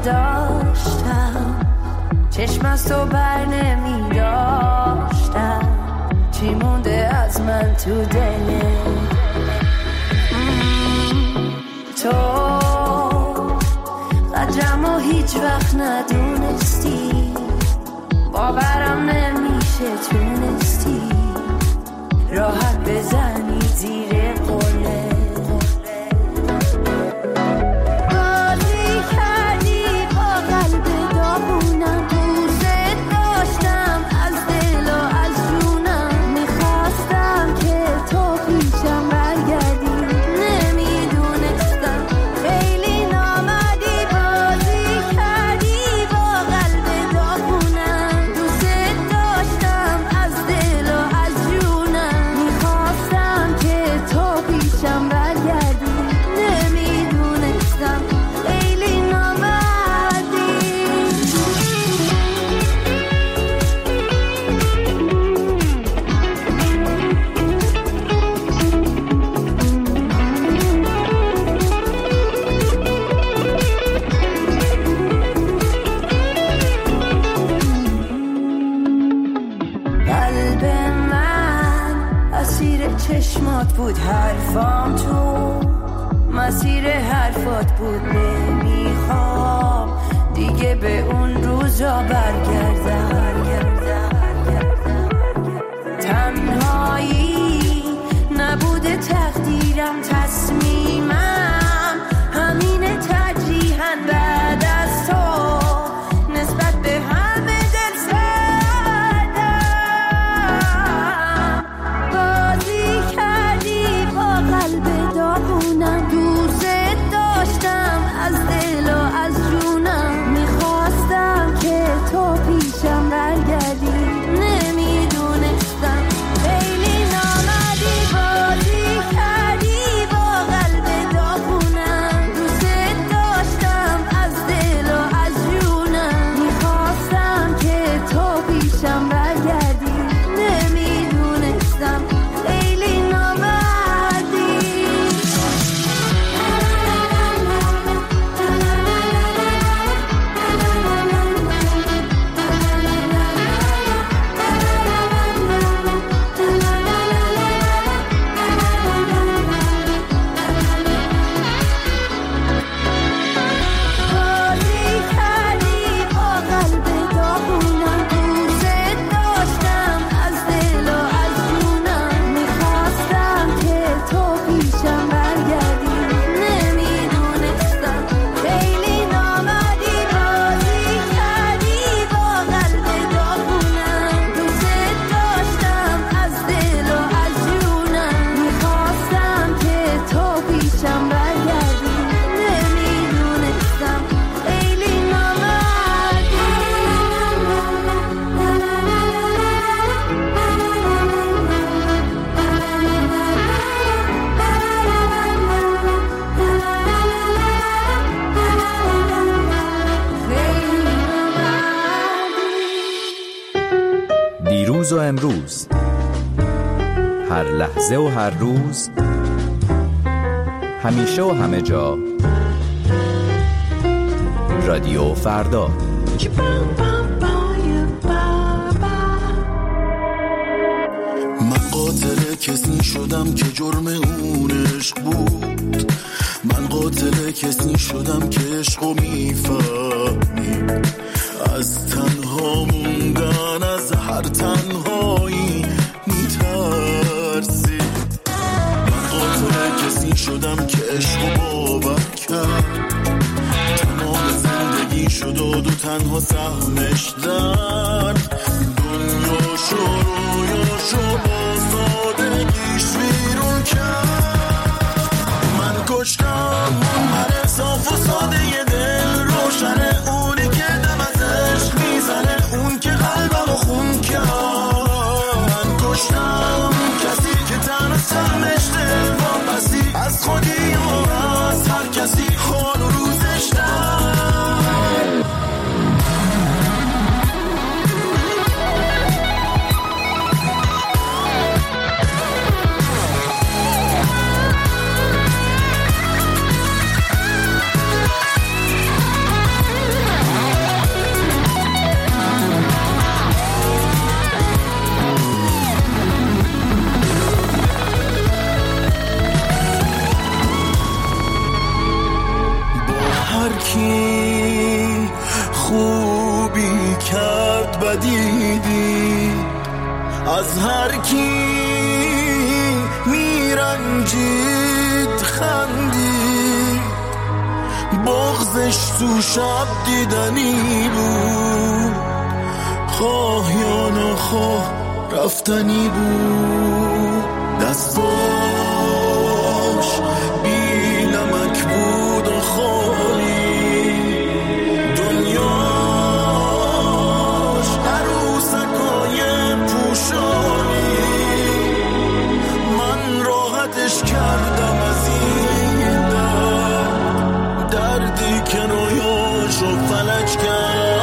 داشتم، چشم از تو بر نمی داشتم، چی مونده از من تو دلت؟ تو قدرمو هیچ وقت ندونستی، باورم نمیشه تونستی راحت بزنی زیر قله. چشمات بود حرفام، تو مسیر حرفات بود، نمیخوام دیگه به اون روزا برگردم. تنهایی نبوده تقدیرم، تصمیمم همینه ترجیحاً بعد از تو نسبت به همه دل زدم. بازی کردی با قلب داغونم، دوست داشتم از دل و از جونم، میخواستم که تو پیشم برگردی، نمیدونستم خیلی نامدی. بازی کردی با قلب داغونم، دوست داشتم از دل و از جونم، میخواستم که تو پیشم برگردی، نمیدونستم خیلی نامدی. بازی کردی با قلب داغونم، دوست داشتم از دل و از جونم، میخواستم که تو پیشم برگردی، نمیدونستم خیلی نامدی. بازی کردی با قلب داغونم، دوست داشتم از دل و از جونم، میخواستم که تو پیشم برگردی، نمیدونستم خیلی نامدی. دیروز و امروز، هر لحظه و هر روز، همیشه و همه جا، رادیو فردا. من قاتل کسی شدم که جرم اون عشق بود، من قاتل کسی شدم که عشقو میفهمید، از تنها موندن از هر تنهایی میترسید. من قاتل کسی شدم که عشقو باور کرد، تمام زندگی شد و تنها سهمش درد، دنیا رویاشو با سادگیش بیرون کرد. من کشتم من صاف و ساده ی دل روشنه، اونی که دم از عشق میزنه، اون که قلبمو خون کرد. من کشتم کسی که تنها سهمش دل واپسی، از خودی و از هر کسی حال و روزش در. از هر کی میرنجید خندید، بغضش تو شب دیدنی بود، خواه یا نخواه رفتنی بود. دستاش بی نمک بود و خالی، دنیاش عروسکای پوشانی. من راحتش کردم از این دردی که رویاشو فلج کرد.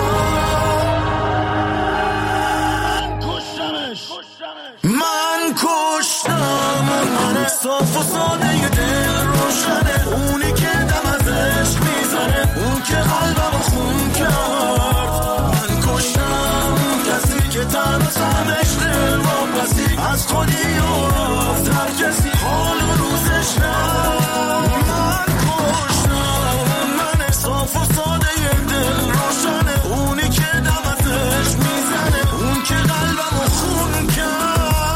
من کشتم من صاف و ساده دل روشنه، اونی که دم از عشق میزنه، اون که قلبم خون کرد. من کشتم کسی که تنهاش دل واپسی از خودی و از هر کسی حال و روزش نه. من کشتم من صاف و ساده دل روشنه، اونی که دم از عشق میزنه، اون که قلبم خون کرد.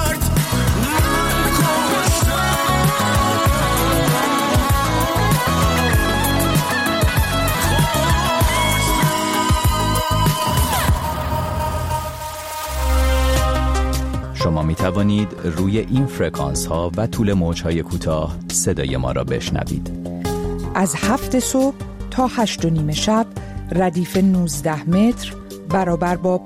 شما می توانید روی این فرکانس ها و طول موج های کوتاه صدای ما را بشنوید. از 7 صبح تا 8:30 شب ردیف 19 متر برابر با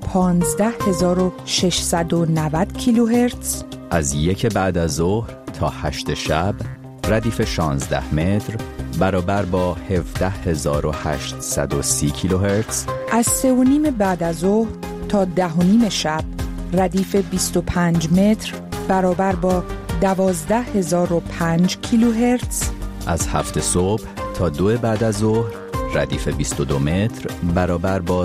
15690 کیلوهرتز. از 1 بعد از ظهر تا 8 شب ردیف 16 متر برابر با 17830 کیلوهرتز. از 3:30 بعد از ظهر تا 10:30 شب ردیف 25 متر برابر با 12005 کیلوهرتز. از 7 صبح تا 2 بعد از ظهر ردیف 22 متر برابر با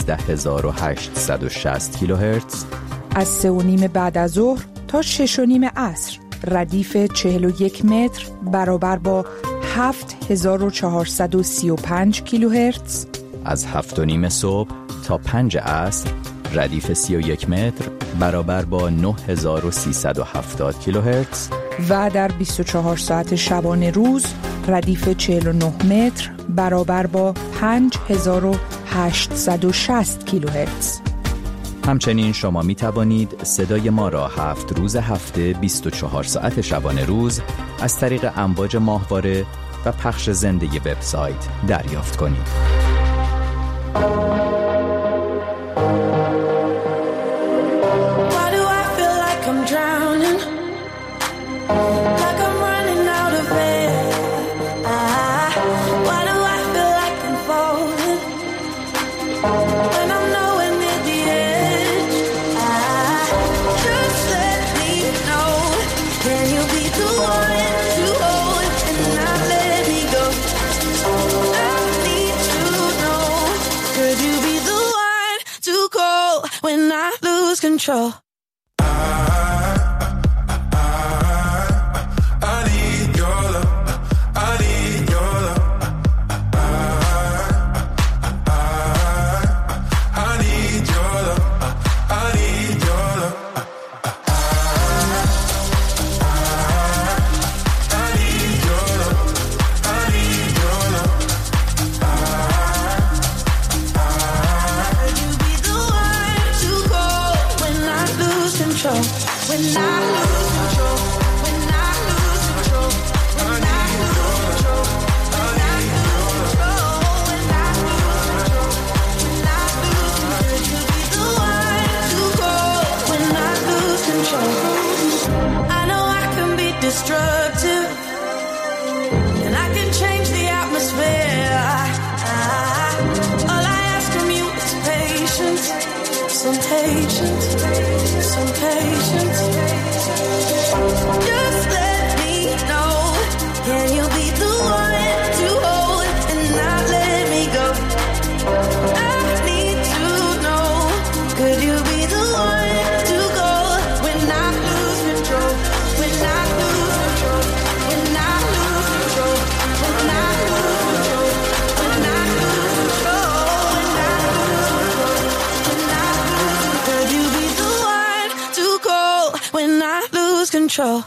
13860 کیلوهرتز. از 3:30 بعد از ظهر تا 6:30 عصر ردیف 41 متر برابر با 7435 کیلوهرتز. از 7:30 صبح تا 5 عصر ردیف 31 متر برابر با 9370 کیلوهرتز. و در 24 ساعت شبانه روز ردیف 49 متر برابر با 5860 کیلوهرتز. همچنین شما می توانید صدای ما را 7 روز هفته 24 ساعت شبانه روز از طریق امواج ماهواره و پخش زنده وبسایت دریافت کنید. Control. Destructive, and I can change the atmosphere. All I ask from you is patience, some patience, some patience. Just let me know, can you be the one to hold and not let me go? I need to know, could you be the one to go when I lose control? When I lose control, when I lose control, when I lose control, when I lose control, when I lose control, when I lose control. Could you be the one to control.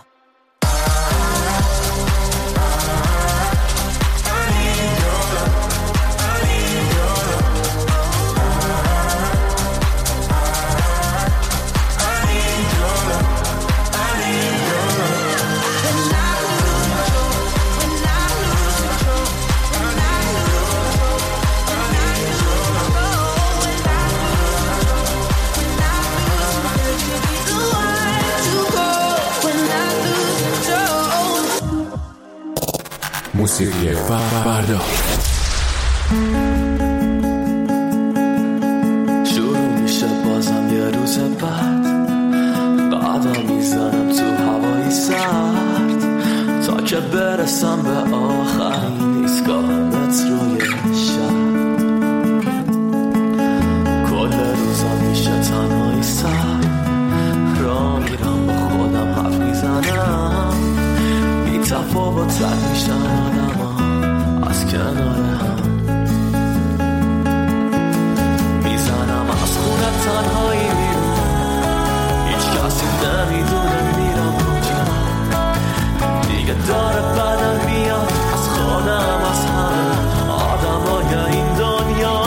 موسیقی فردا شروع میشه بازم یه روز بعد قدم میزنم تو هوای سرد تا که برسم به آخرین ایستگاه متروی شهر کل روزا میشه تنهایی سر را میرم با خودم حرف میزنم بی تفاوت رد میشن آدم ها از کنار هم میزنم از خونه تنهایی میرم هیچ کسی نمیدونه میرم کجا دیگه داره بدم بیاد از خودم از همه آدم های این دنیا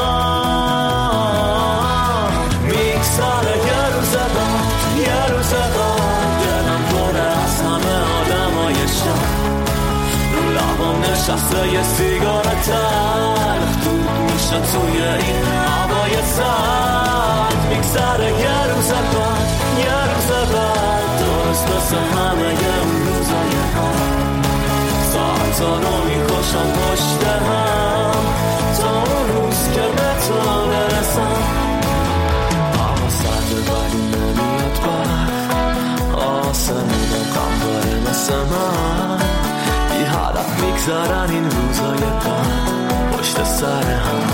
میگذره یه روز بعد یه روز بعد دلم پره از همه آدم های شهر رو لبام نشسته یه سیگار تلخ دود میشه توی این هوای سرد میگذره یه روز بعد یه روز بعد درست مثل همه اون روزای هم ساعتا رو میکشم پشت هم تا اون روز که به تو برسم اما سرد ولی نمیاد برد آسمونم غم داره مثل من بی هدف میگذرن این روزای بد پشت سر هم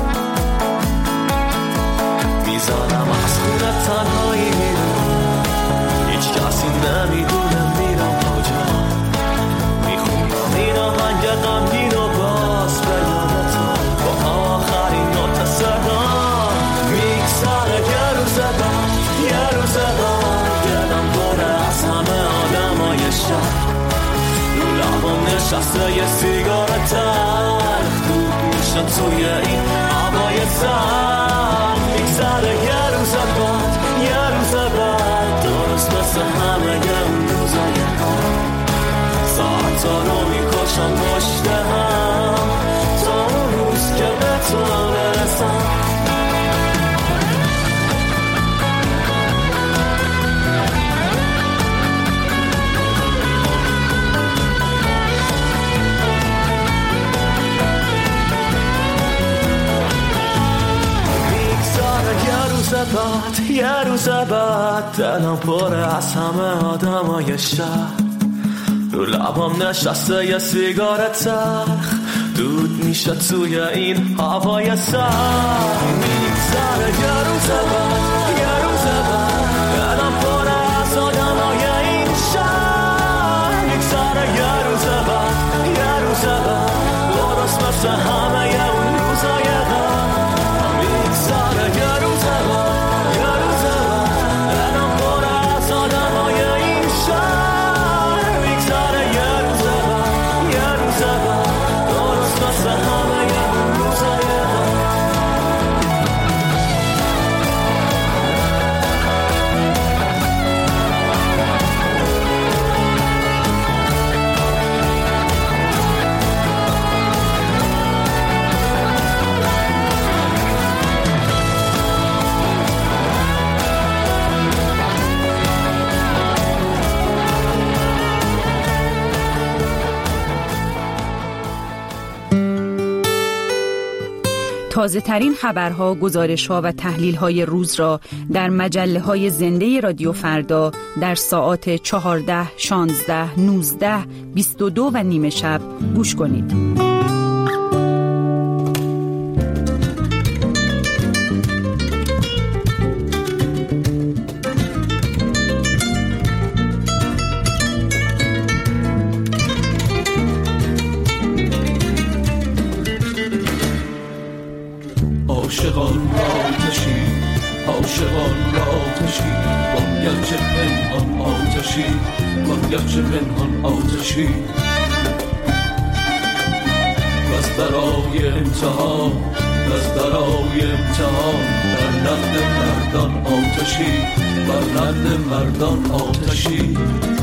میزنم از خونه تنهایی میرم هیچ کسی نمیدونه میرم کجا میخونم این آهنگ غمگین و باز به یادتم با آخرین نوت صدا میگذره یه روز بعد یه روز بعد دلم پره از همه آدمای شهر رو لبام نشسته یه سیگار تلخ دود میشه توی این هوای سرد میگذره یه روز بعد یه روز بعد درست مثل همه اون روزای هم ساعتا رو میکشم پشت هم تا اون روز که به تو برسم یه روز بعد دلم پره از همه آدمای شهر رو لبام نشسته یه سیگار تلخ دود میشه توی این هوای سرد میگذره یه روز بعد یه روز بعد دلم پره از آدمای این شهر میگذره یه روز بعد یه روز بعد درست مثل همه اون روزای غم میگذره یه روز بعد تازه ترین خبرها، گزارش‌ها و تحلیل‌های روز را در مجله‌های زنده رادیو فردا در ساعات 14, 16, 19, 22 و نیم شب گوش کنید. عاشقان را آتشی با گرچه پنهان آتشی گرچه پنهان آتشی بس برای امتحان بس برای امتحان بر نقد مردان آتشی بر نقد مردان آتشی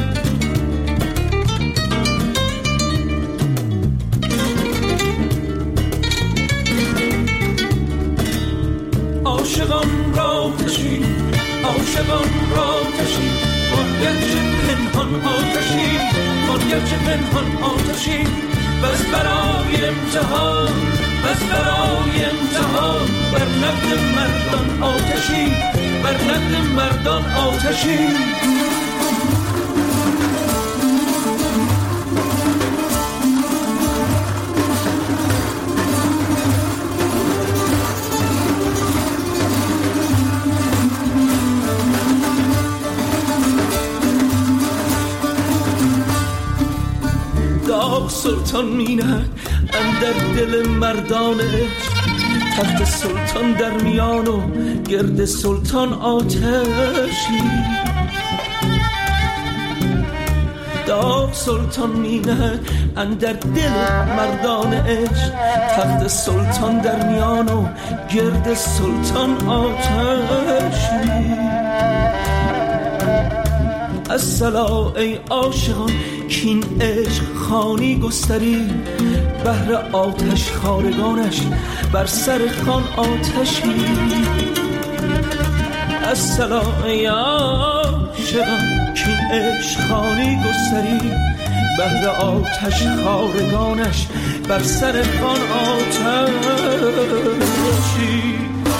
عاشقان را تشی عاشقان را تشی گرچه پنهان آتشی گرچه پنهان آتشی بس برای امتحان بس برای امتحان بر نقد مردان آتشی بر نقد مردان آتشی سلطان مینه اندر دل مردانه تخت سلطان در میان و گرد سلطان آتشی داغ سلطان مینه اندر دل مردان عشق تخت سلطان در میان و گرد سلطان آتشی الصلا ای عاشقان کین عشق خانی گستری بهر آتش خارگانش بر سر خان آتشی الصلا ای عاشقان کین عشق خانی گستری بهر آتش خارگانش بر سر خان آتشی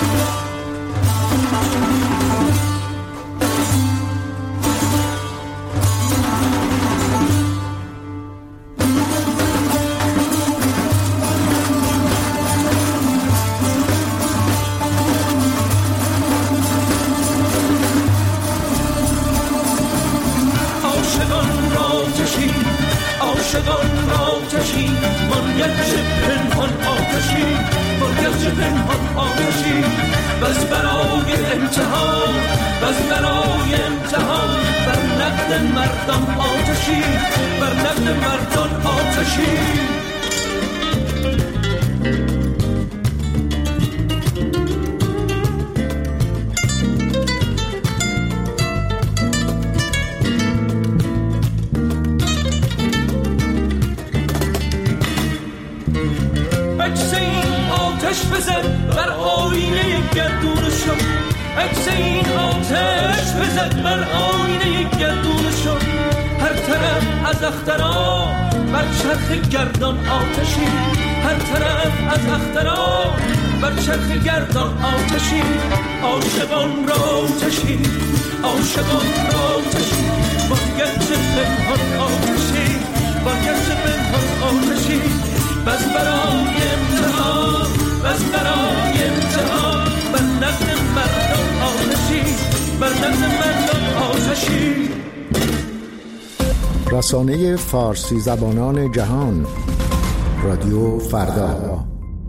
رسانه فارسی زبانان جهان رادیو فردا.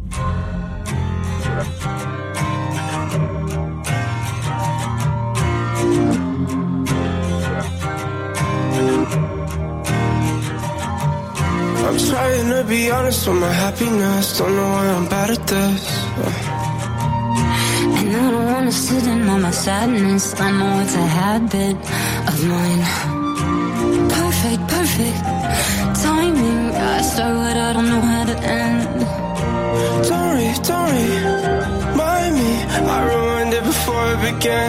I'm trying to be honest with my happiness. Don't know why I'm bad at this. And I don't wanna sit in on my sadness. I know it's a habit of mine. Perfect timing. I start what I don't know how to end. Don't mind me. I ruined it before it began.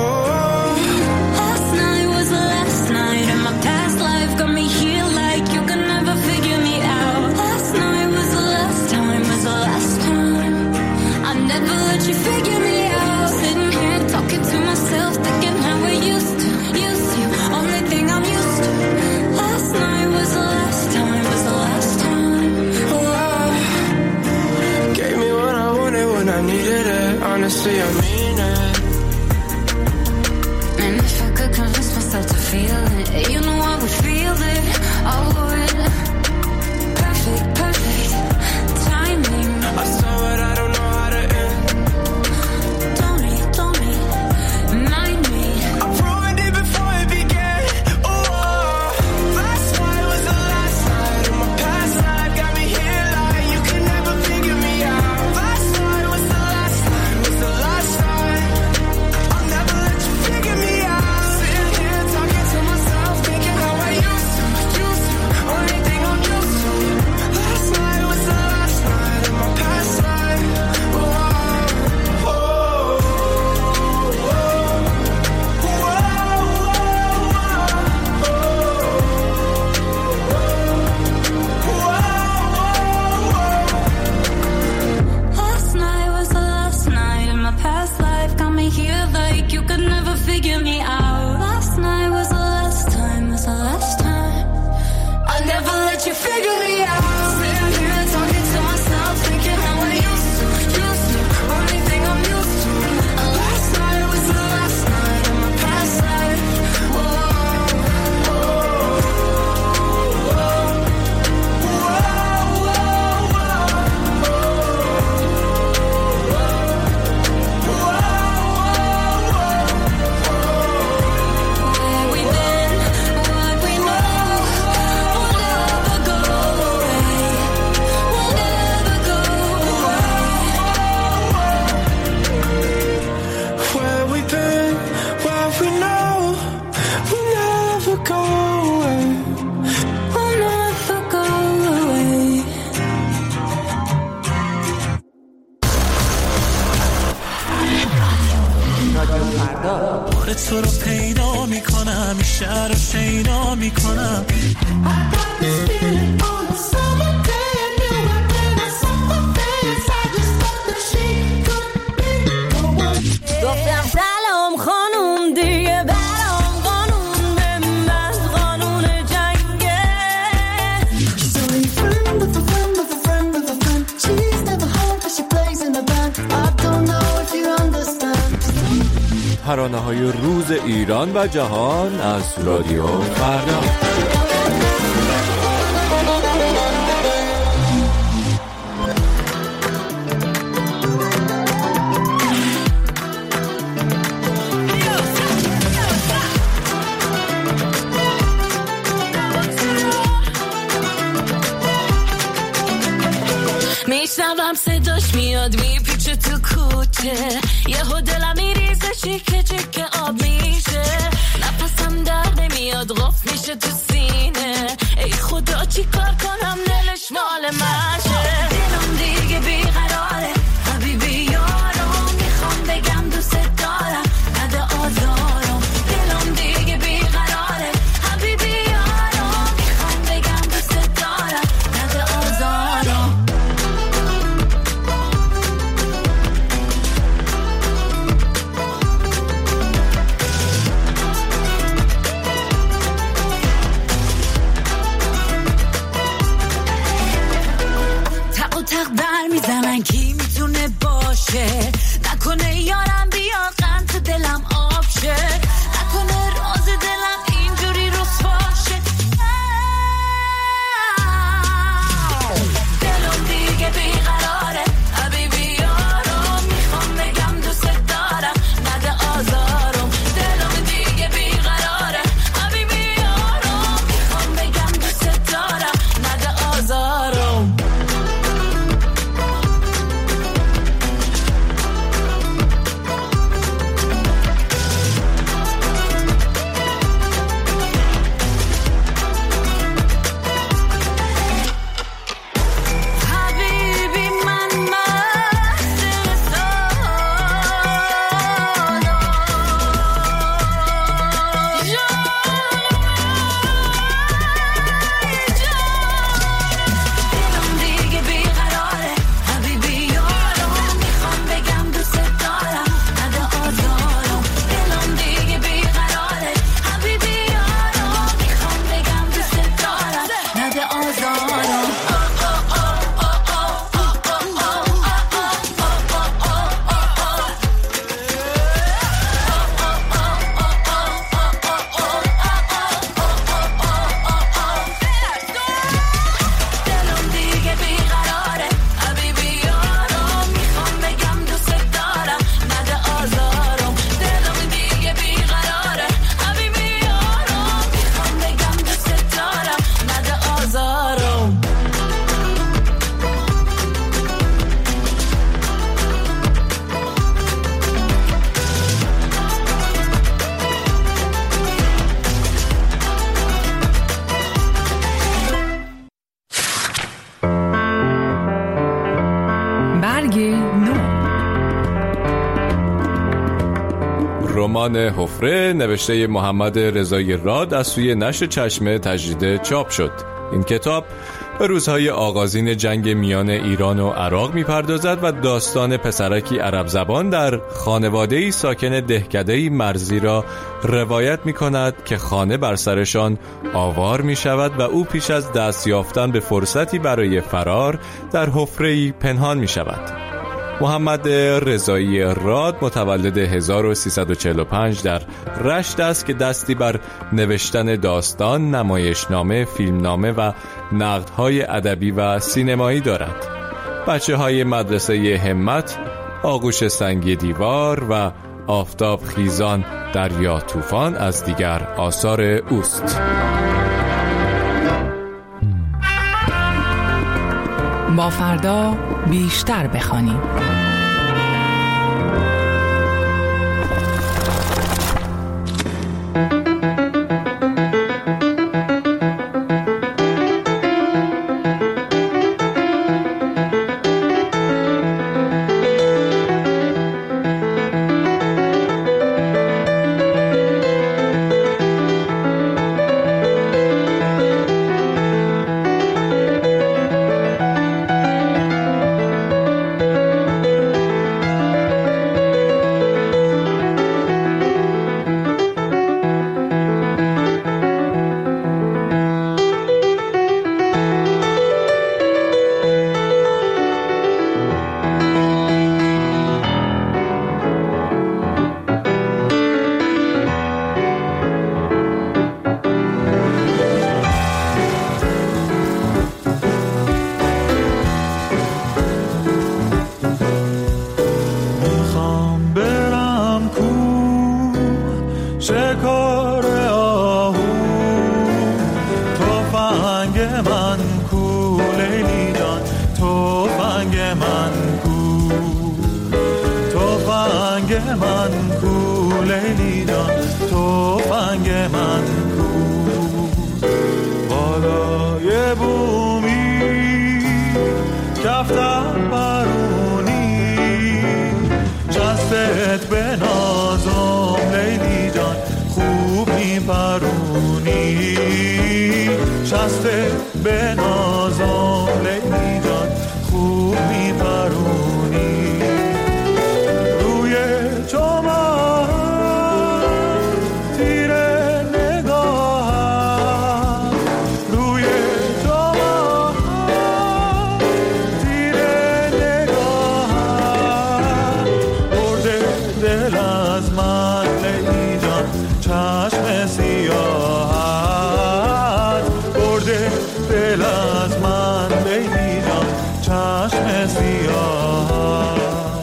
Last night was the last night, and my past life got me here like you can never figure me out. Last night was the last time. I never let you figure me out. Sitting here talking to myself, thinking how we used to. Only thing I'm used to. Last night was the last time. Oh, gave me what I wanted when I needed it. Honestly, I mean it. تو رو پیدا میکنم، این شهر رو شیدا میکنم. گفتم سلام خانوم دیگه برام قانون بنداز، قانون جنگه. She's only friend of a friend of a friend of a friend. She's never home but she plays in a band. I don't know if you understand. ترانه‌های روز ایران و جهان از رادیو فردا. میشنوم صداش میاد میپیچه تو کوچه، یهو دلم میریزه چیکه چیکه آب میشه، نفسم در نمیاد غف میشه تو سینه، ای خدا چی کار کنم دلش مال منشه. دلم دیگه بیقراره حبیبی یارم، میخوام بگم دوست دارم نده آزارم. دلم دیگه بیقراره حبیبی یارم، میخوام بگم دوست دارم نده آزارم. تق بر میزنن کی میتونه باشه، نکنه یارم بیا غم تو دلم آب شه، نکنه راز دلم اینجوری رسواشه. دلم دیگه بیقراره حبیبی یارم، میخوام بگم دوست دارم نده آزارم. دلم دیگه بیقراره حبیبی یارم، میخوام بگم دوست دارم نده آزارم. رمان حفره نوشته محمد رضایی راد از سوی نشر چشمه تجدید چاپ شد. این کتاب به روزهای آغازین جنگ میان ایران و عراق می‌پردازد و داستان پسرکی عرب زبان در خانواده‌ای ساکن دهکده‌ای مرزی را روایت می‌کند که خانه بر سرشان آوار می‌شود و او پیش از دست یافتن به فرصتی برای فرار در حفره‌ای پنهان می‌شود. محمد رضایی راد متولد 1345 در رشت است که دستی بر نوشتن داستان، نمایشنامه، فیلمنامه و نقدهای ادبی و سینمایی دارد. بچه‌های مدرسه همت، آغوش سنگی دیوار و آفتاب خیزان دریا طوفان از دیگر آثار اوست. با فردا بیشتر بخوانیم. شکار آهو تفنگ من کو لیلی جان تفنگ من کو تفنگ من کو لیلی جان تفنگ من کو بالای بومی کفتر برونی شستت به نازم لیلی جان خوب میپرونی شستت به نازم لیلی جان خوب میپرونی روی چمن تیر نگاهم روی چمن تیر نگاهم برده دل از من لیلی جان چشم سیاهت برده دل از من لیلی جان چشم سیاهت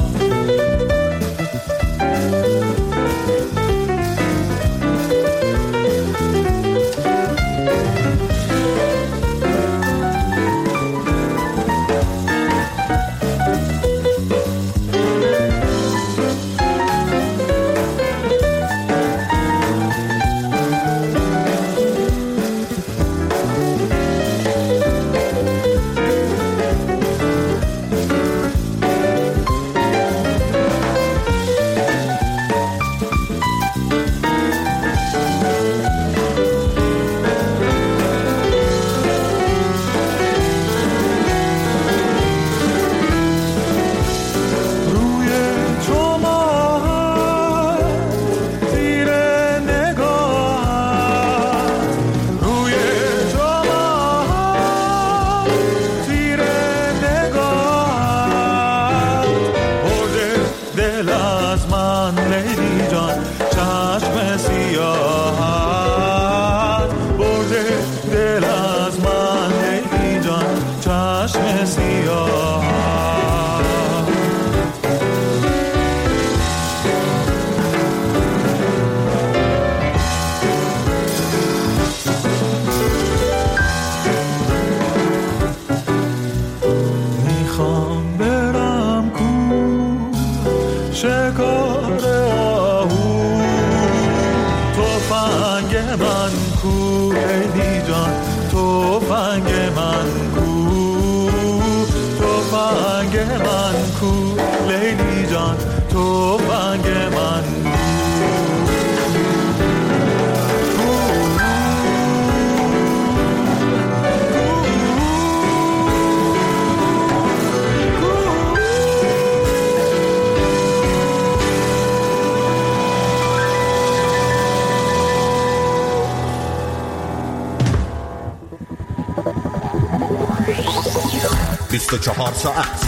ساعت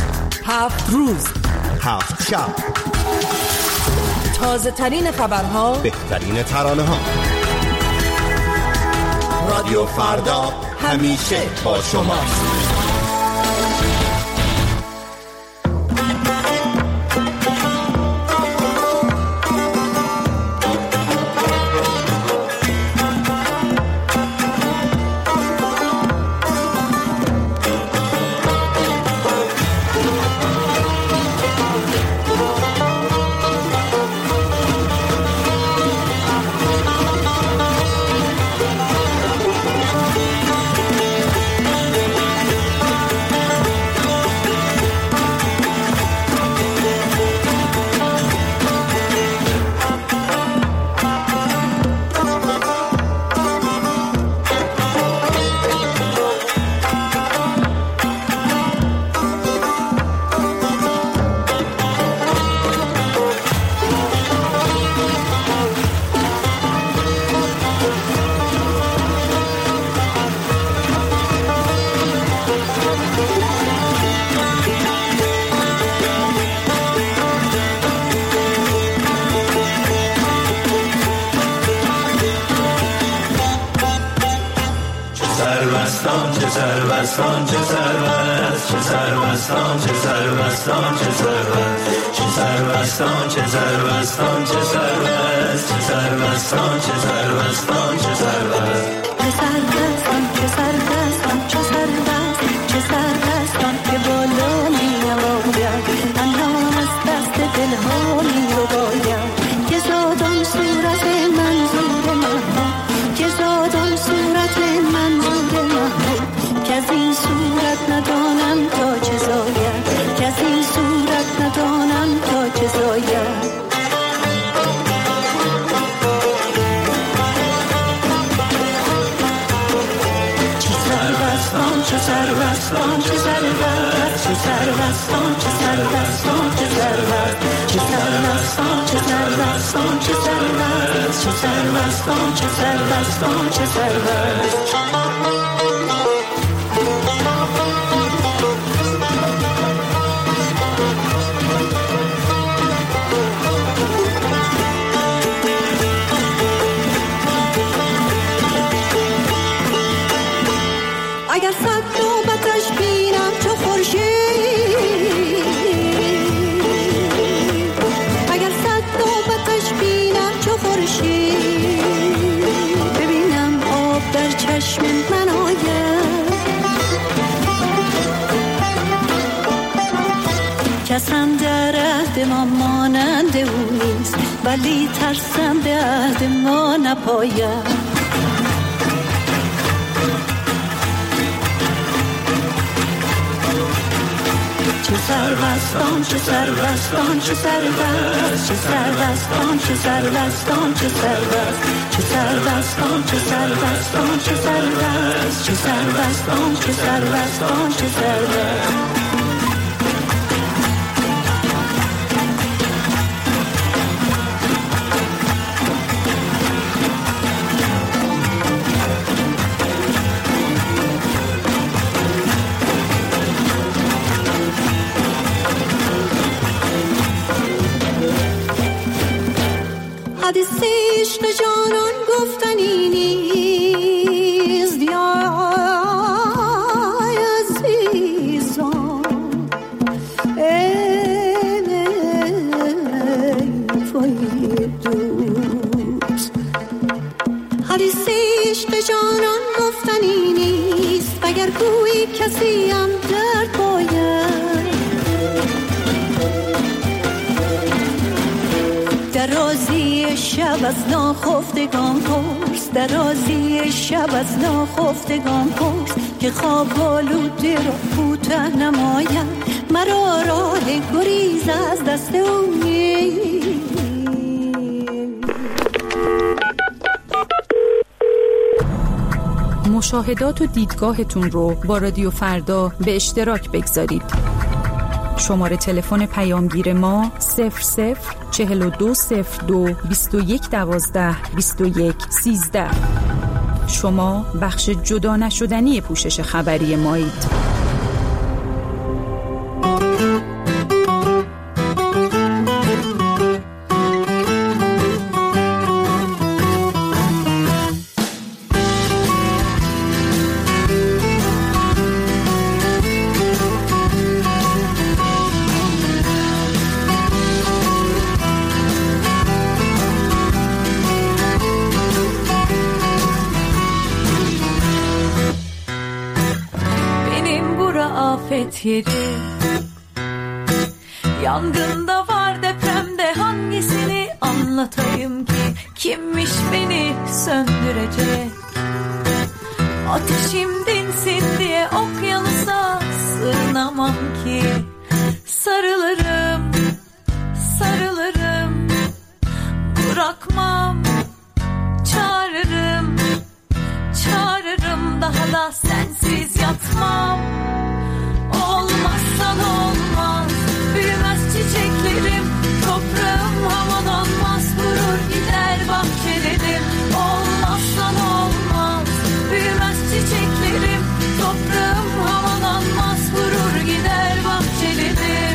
7 روز 7 شب تازه ترین خبرها بهترین ترانه ها رادیو فردا همیشه با شماست. سربستان چه سربستان چه سربست چه سربستان چه سربستان چه سربست چه سربستان چه سربستان چه سربست چه سربستان چه سربستان چه سربست چه سربستان چه سربستان چه سربست چه سربستان که بالا می‌آید تنها از دست دلها می‌رباید که زادان صورت منظور محبوب که زادان صورت منظور محبوب که از این صورت ندانم تا چه زاید که از این صورت ندانم تا چه زاید چه سربستان چه سربست چه سربستان چه سربستان چه سربست چه سربستان چه سربستان چه سربست چه سربستان چه سربستان چه سربست اگر صد نوبتش بینم چو خورشید اگر صد نوبتش بینم چو خورشید ببینم آب در چشم من آید کسم در عهد ما مانند او نیست ولی ترسم به عهد ما نپاید چه سربستان چه سربستان چه سربست چه سربستان چه سربستان چه سربست چه سربستان چه سربستان چه سربست چه سربستان چه سربستان چه سربست حدیث عشق جانان گفتنی نیست یا عزیزان ای وای دوست حدیث عشق جانان گفتنی نیست اگر گویی کسی هم درد باید در رازی شب از ناخفتگان پرس در رازی شب از ناخفتگان پرس که خواب آلوده را کوته نماید مرا راه گریز از دست او نیست مشاهدات و دیدگاهتون رو با رادیو فردا به اشتراک بگذارید. شماره تلفن پیامگیر ما 004202 2112 2113. شما بخش جدا نشدنی پوشش خبری مایید. Yeri. Yangında var depremde hangisini anlatayım ki kimmiş beni söndürecek ateşim dinsin diye okyanusa sığınamam ki sarılırım sarılırım bırakmam çağırırım çağırırım daha da sensiz yatmam. Olmazsan olmaz, büyümez çiçeklerim, toprağım havalanmaz, vurur gider bahçelerim. Olmazsan olmaz, büyümez çiçeklerim, toprağım havalanmaz, vurur gider bahçelerim.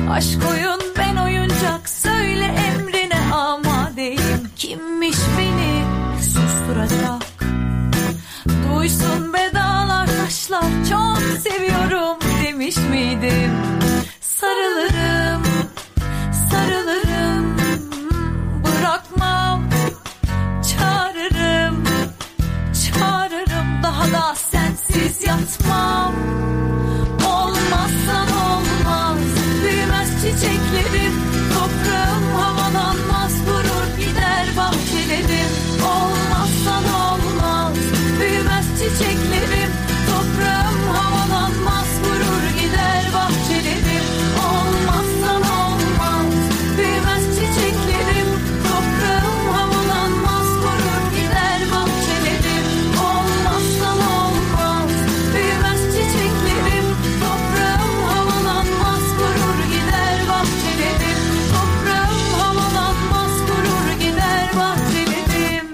Aşk oyun ben oyuncak, söyle emrine amadeyim. Kimmiş beni susturacak? Duysun bedalar taşlar, çok seviyorum demiş miydim? Sarılırım, sarılırım, bırakmam, çağırırım, çağırırım, daha da sensiz yatmam. Olmazsan olmaz, büyümez çiçeklerim, toprağım havalanmaz, vurur gider bahçelerim. Olmazsan olmaz, büyümez çiçeklerim, toprağım havalanmaz, vurur gider bahçelerim. Olmazsan olmaz, büyümez çiçeklerim, toprağım havalanmaz, vurur gider bahçelerim. Olmazsan olmaz, büyümez çiçeklerim, toprağım havalanmaz, vurur gider bahçelerim. Toprağım havalanmaz, vurur gider bahçelerim.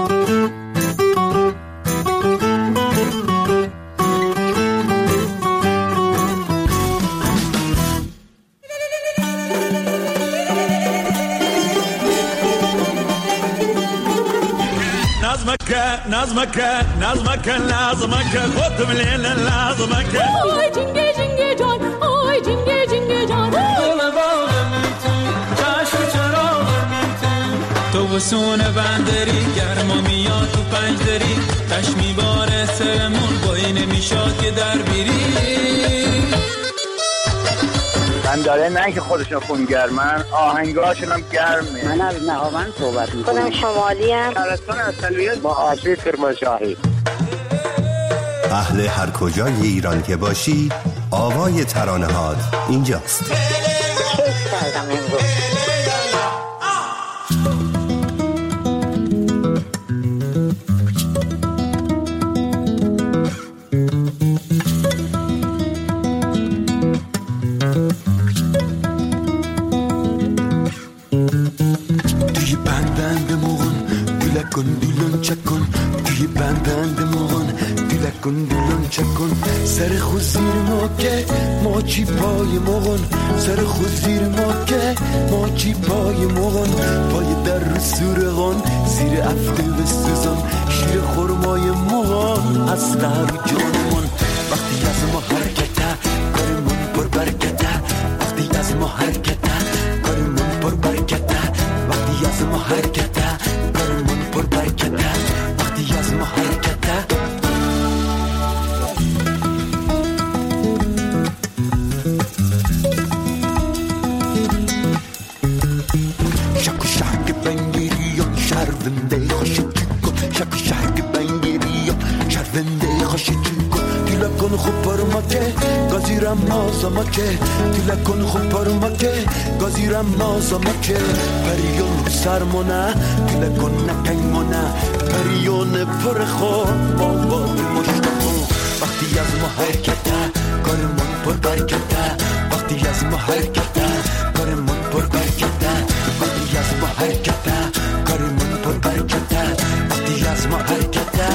نظمك لازمك خذ من الليل لازمك Oy cinge cinge can, oy cinge cinge can. تو وسون بندری گرما میاد تو پنجدری تش میباره سرمون با این میشاد که در بیری من داره نه که خودشون خونگرمن، آهنگاشون هم گرمه. من از نهاوند صحبت میکنم. خودم شمالی ام. شهرستان اصلیت با آشی کرمانشاهی. اهل هر کجای ایران که باشی، آوای ترانه هات اینجاست. کیف کردم امروز. توی بندند موغن گلکن دلون چکن توی بندند موغن گلکن دلون چکن سر خود زیر ماکه ماچی پای موغن سر خود زیر ماکه ماچی پای موغن پای در رو سورغان زیر افته و سوزان شیر خورمای موغن از قهر جانمون وقتی از ما حرکته کارمون پر برکته وقتی از ما حرکته کارمون پر برکته وقتی از ما حرکته کارمون پر برکته وقتی از ما حرکته شک و شک بنگیریان شرونده خوشی چیکو شک و شک بنگیریان شرونده خوشی چیکو دیلا کن خوب پرمکه گازیرم مازمکه دیلا کن خوب پرمکه گازیرم مازمکه پریون سرمونه دیلا کن نکنمونه پریون پر خوب بابا مشتاقو وقتی از ما حرکته کارمون پر برکته وقتی از ما حرکته کارمون پر برکته وقتی از ما حرکته کارمون پر برکته وقتی از ما حرکته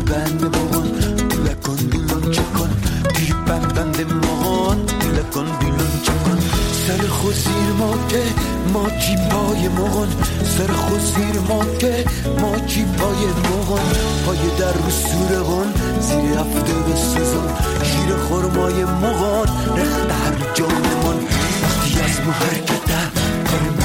بند مغان دولکن دیلون چکن توی بند مغان دولکن دیلون چکن سر خوزیر ما که ما جیبای مغان سر خوزیر ما که ما جیبای مغان پای در رو سورغان زیر هفته به سزان شیر خورمای مغان رخت هر جانمان وقتی از ما حرکته کار